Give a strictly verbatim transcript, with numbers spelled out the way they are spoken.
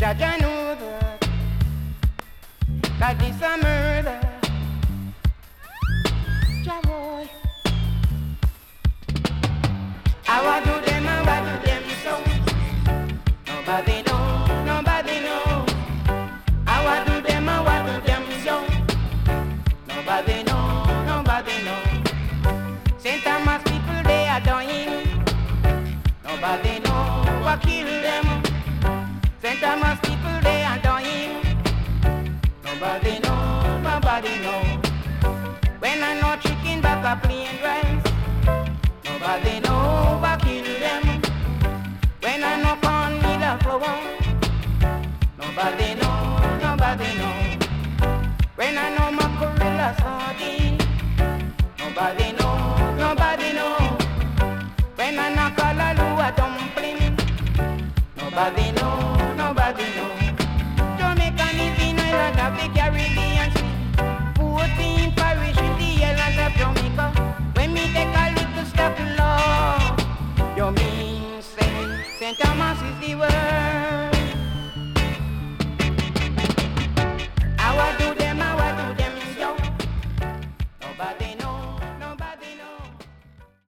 Jaja know that, that this a murder. Jaboy, I want to them, I want to them so. Nobody know, nobody know. I want to them, I want to them so. Nobody know, nobody know. Saint Thomas people they are dying. Nobody know what kill them. Saint Thomas people they are dying. Nobody know, nobody know. When I know chicken back a plain rice. Nobody know what kill them. When I know corn meal a flour. Nobody know, nobody know. When I know mackerel a sardine. Nobody know, nobody know. When I know callaloo a dumpling. Nobody know, nobody know. Jamaican is in island of the Caribbean Sea. Fourteen parish in the island of Jamaica. When me take a little step law, you mean say Saint Thomas is the word.